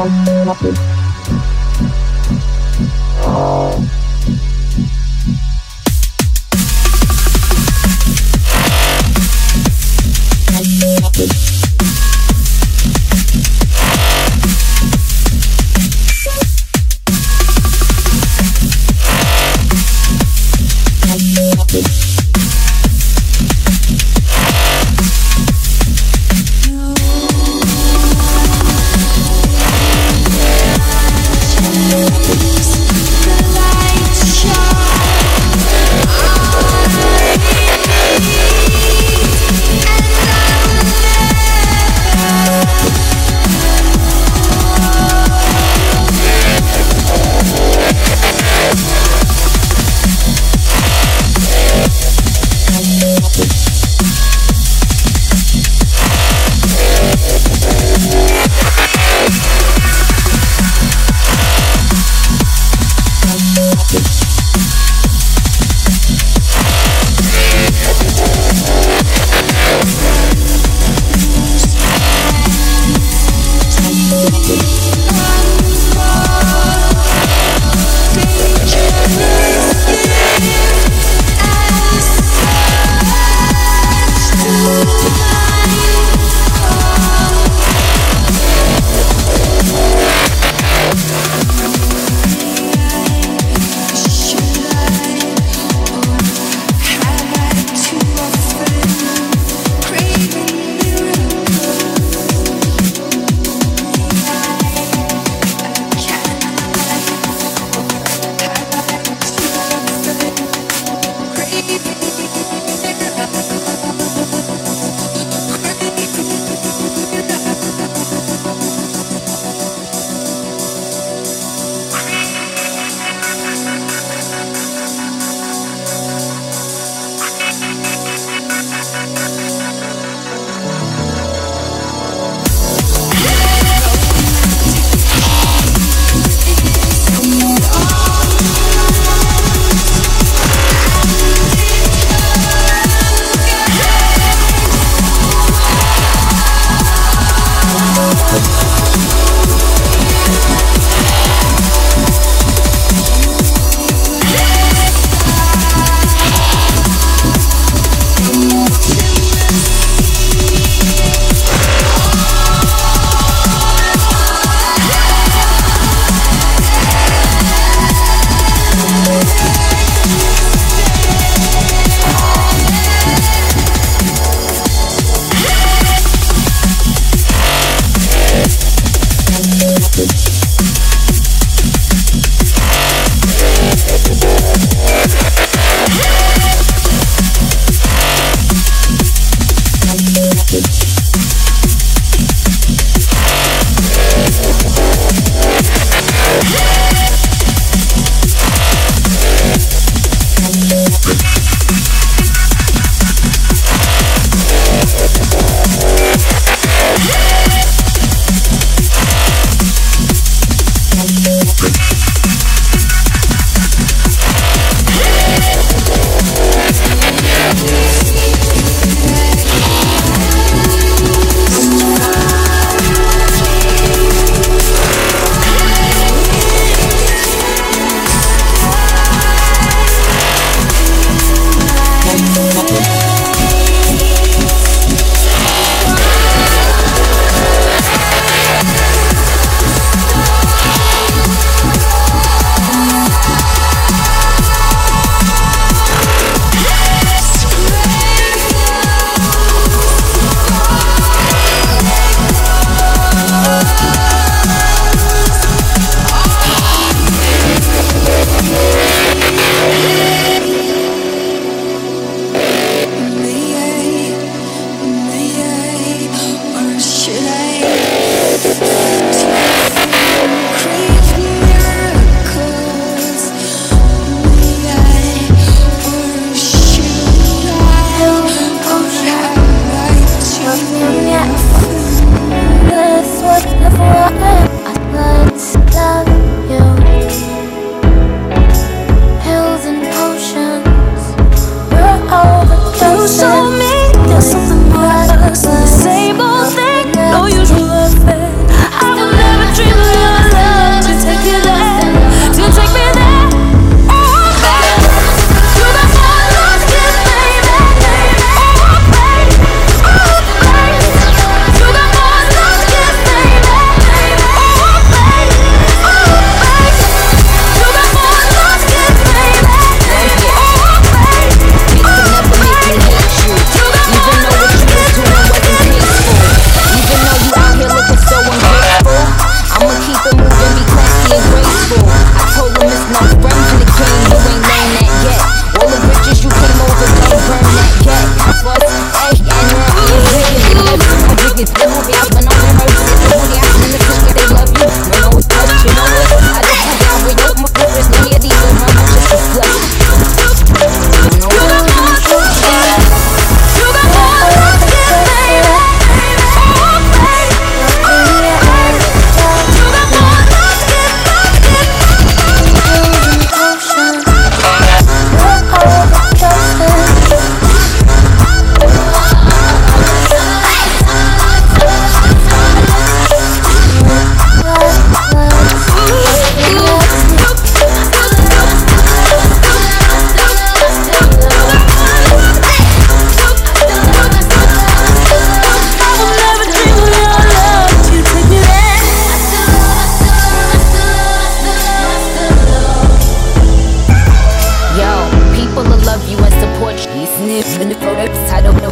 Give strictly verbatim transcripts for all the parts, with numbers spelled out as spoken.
Yeah.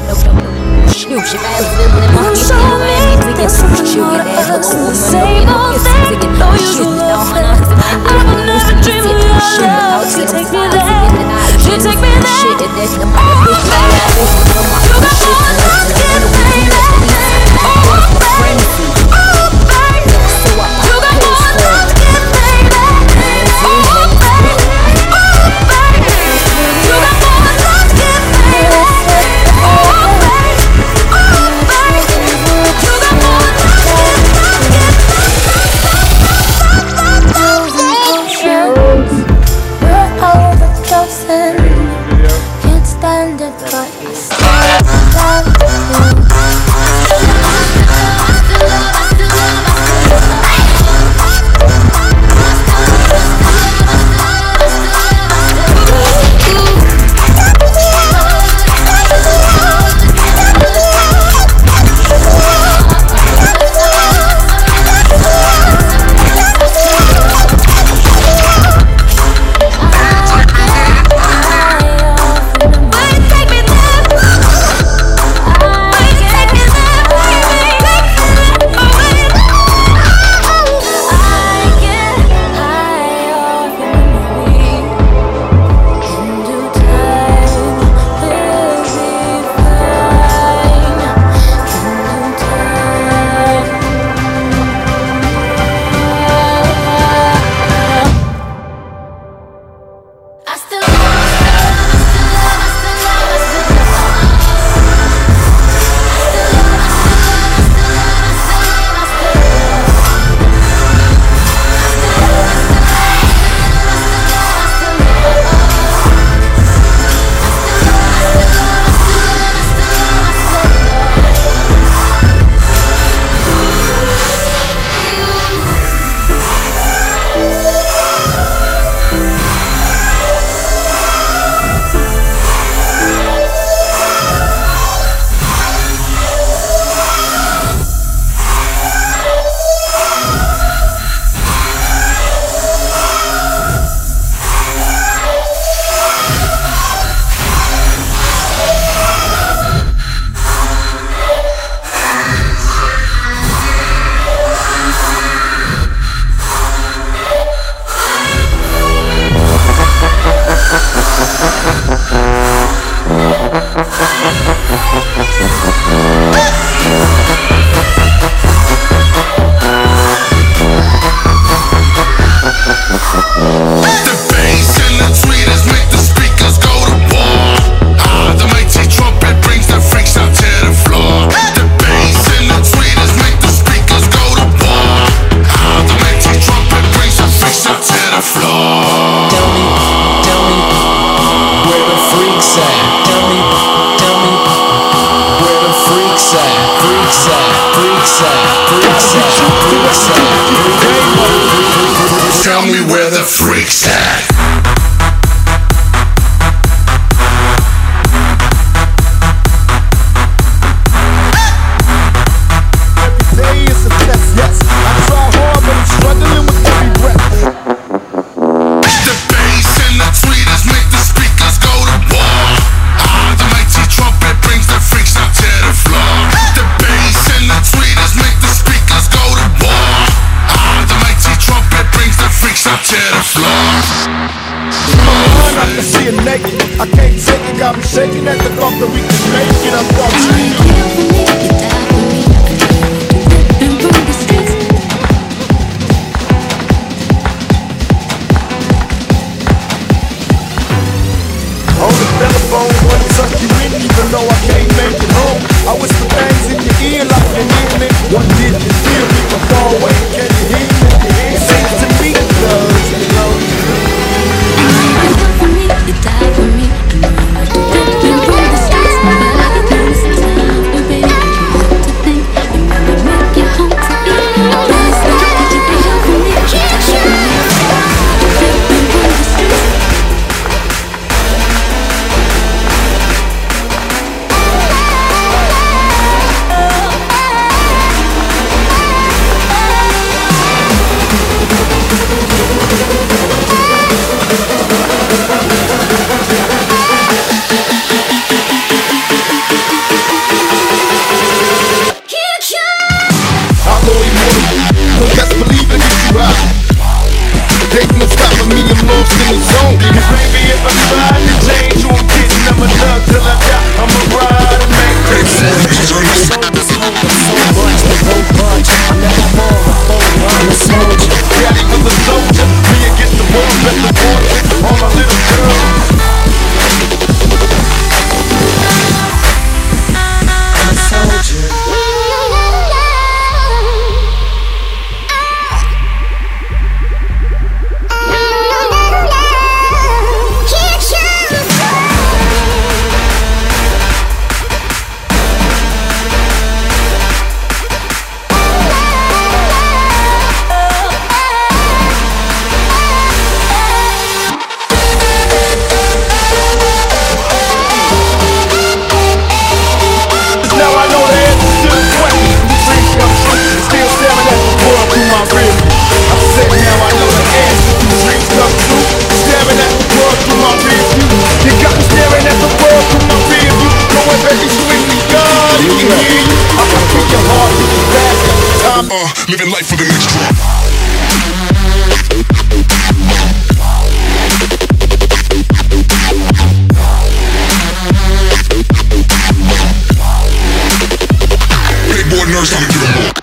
Shoot, she got a feeling in my feet, she ain't to get some shoot, get that look so same old thing, though you love me. I would never dream of your love. You take me there, you take me there. Oh, baby, you got more love, get baby. Oh, baby, oh, baby, you got more love, get baby. Oh, baby, oh, baby, you got more love, get baby. Oh, baby, oh, baby, you got more love, get baby. We're all the chosen. Can't stand it, but I still love you. Tell me where the freaks at. I can't take it, got me shaking at the thought that we can make it. I'm walking. On the telephone, wanna tuck you in, even though I can't make it home. I whisper things in your ear like you hear me. What did you feel me? I'm far away, can you hear me? It seems to me, cause you know you die for me, you die for me. I know I do that. Been through the streets, but I can understand. Uh, living life for the next drop. Big boy nurse on the dribble.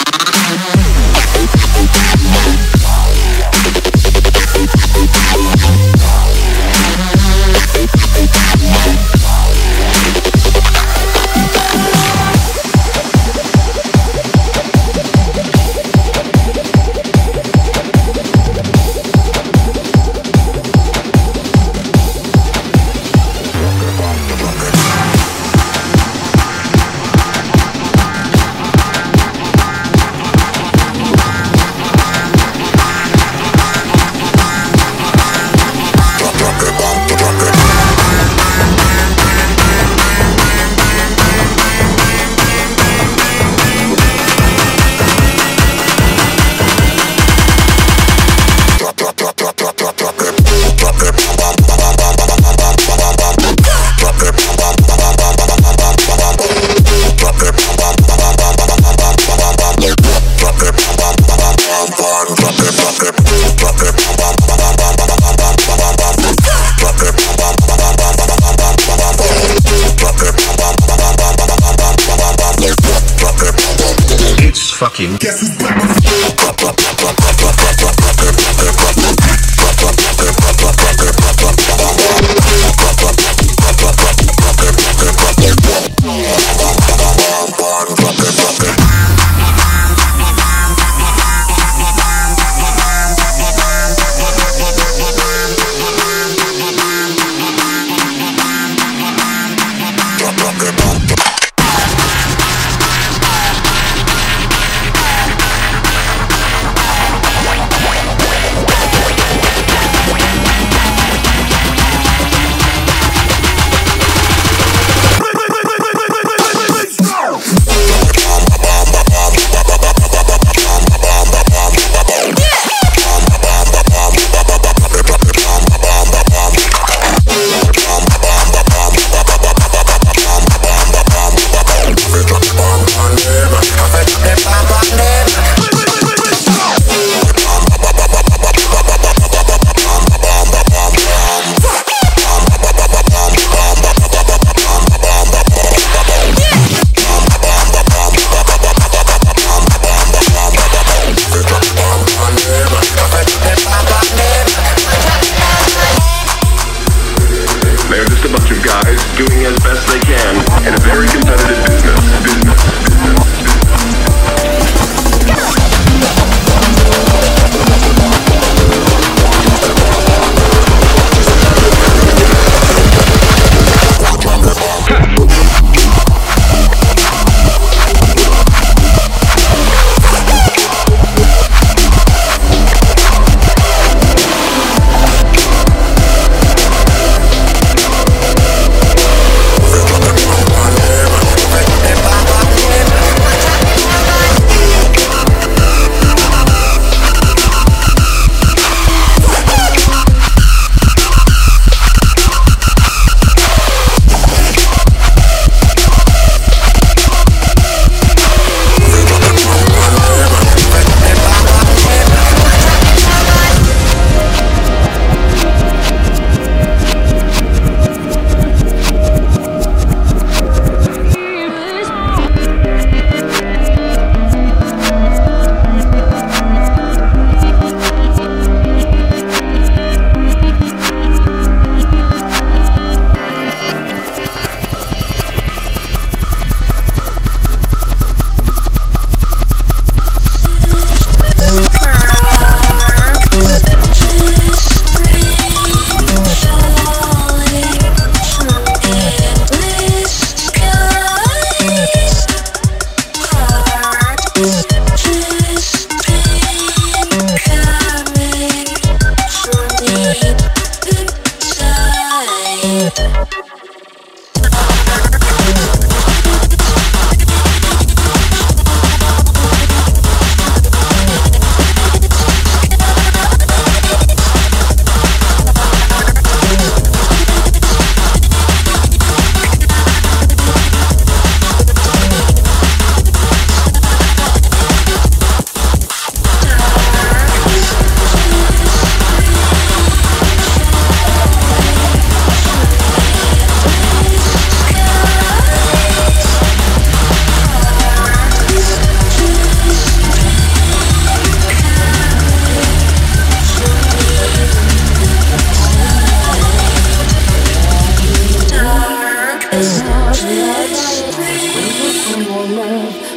Fucking. Guess who's back?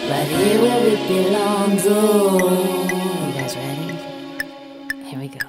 right here where it belongs. Oh, you guys ready? Here we go.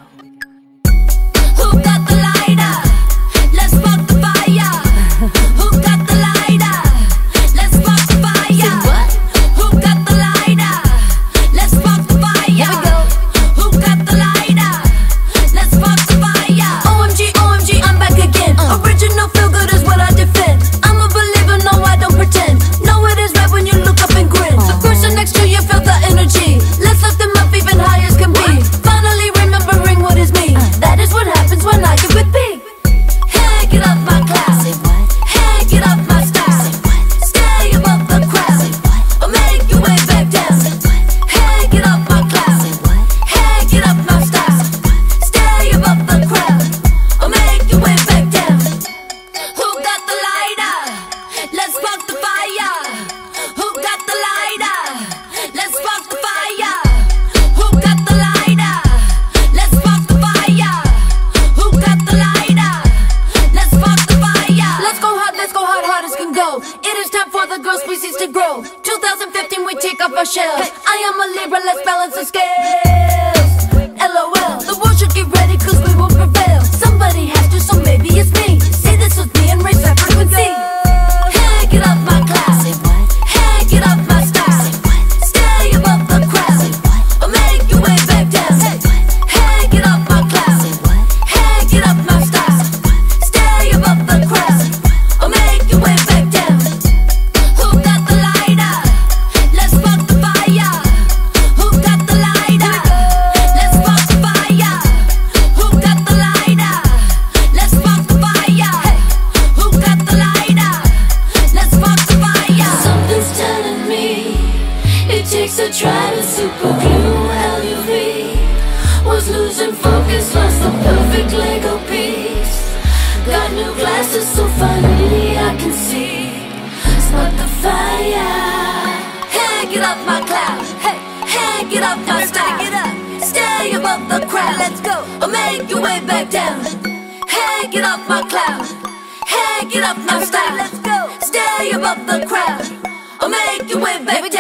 Who got the lighter? Let's spark the fire. Who got the lighter? Let's spark the fire. What? Who got the lighter? Let's spark the fire. Here we go. Who got the lighter? Let's spark the fire. O M G, O M G, I'm back again. Uh. Original feel good is what I defend. I'm a believer, no, I don't pretend. Know it is right when you look up and grin. The person next to you felt the energy. Let's lift them up even higher as can be. Finally remembering what is me. That is what happens when I get with big. Hey, get off my cloud. Say what? Hey, get off my style. Say what? Stay above the crowd. Say what? Or make your way back down. Say what? Hey, get off my cloud. Say what? Hey, get off my style. Stay above the crowd. Or make your way back down. Who got the lighter? Let's spark the fire. Who got the lighter? Let's spark the fire. Who got the lighter? Let's spark the fire. Who got the lighter? Let's spark the fire. Let's go hard, let's go hard, hard as can go. It is time for the girl species to grow. twenty fifteen, we take off our shells. I am a Libra, let's balance the scales. LOL, the world should get ready, cause we will prevail. Somebody has to, so maybe it's me. Say this with me and raise that frequency. Hey, get off my cloud. Say what? Hey, get off my style. Say what? Stay above the crowd. Say what? Or make your way back down. Say what? Hey, get off my cloud. Say what? Hey, get off my style. Stay above the crowd. Or make your way back down. Who got the lighter? Let's spark the fire. Who got the lighter? Let's spark the fire. Who got the lighter? Let's spark the fire. Who got the lighter? Let's spark the fire. Something's telling me it takes a try to super glue L U V. Was losing focus, lost the perfect Lego piece. Got new glasses, so finally I can see. Spark the fire. Hey, get off my cloud. Hey, hey, get off my style. Get up. Stay above the crowd. Let's go. Or make your way back down. Hey, get off my cloud. Hey, get off my style. Let's go. Stay above the crowd. Or make your way back down.